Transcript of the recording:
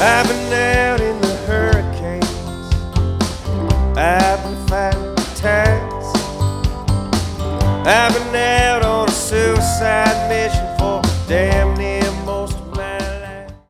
I've been out in the hurricanes, I've been fighting attacks, I've been out on a suicide